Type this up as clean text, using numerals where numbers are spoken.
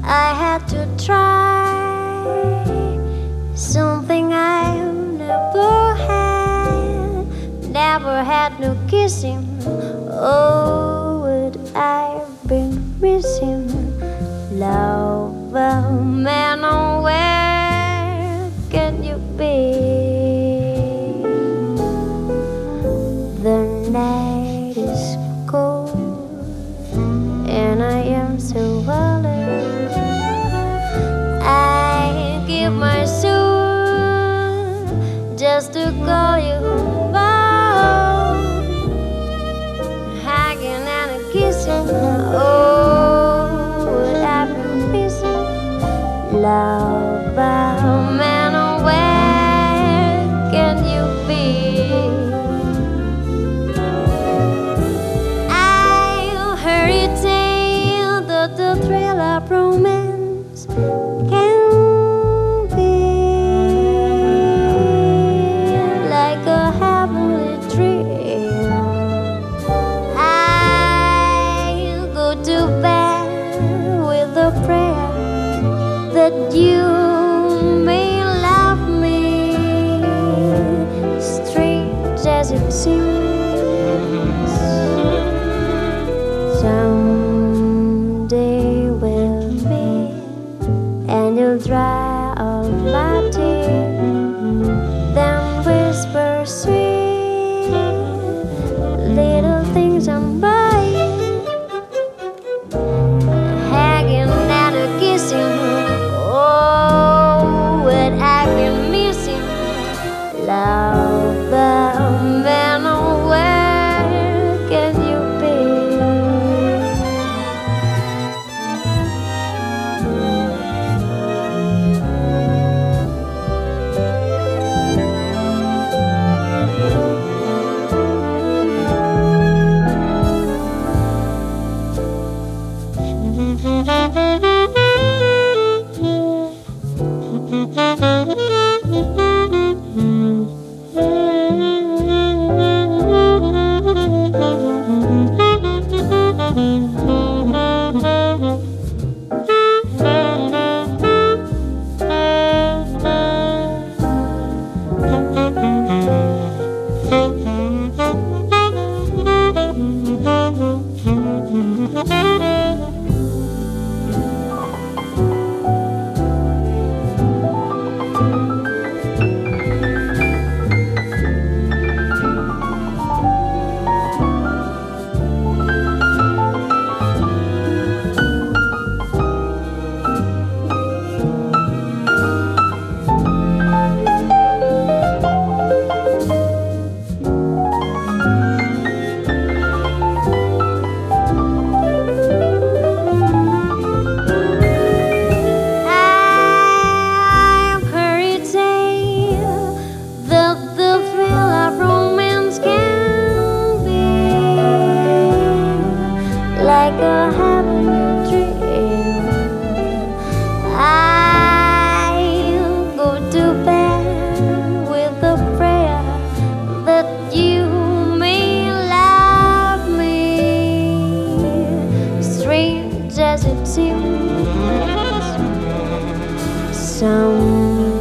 I had to try something I never had no kissing. Oh, would I've been missing love, man, oh, where can you be? The night is cold and I am so alone. I give my soul just to call you home, hugging and a kissing. Oh, would I be missing love, man, oh, where can you be? I heard it tell that the thrill of romance can be like a heavenly dream. I'll go to bed with a prayer that you may love me, strange as it seems. Someday we'll meet and you'll dry all my tears, then whisper sweet little things I'm buying, hugging and a kissing. Oh, what I've been missing love, man, oh, where can you be? Like a heavenly dream, I'll go to bed with a prayer that you may love me, strange as it seems. Some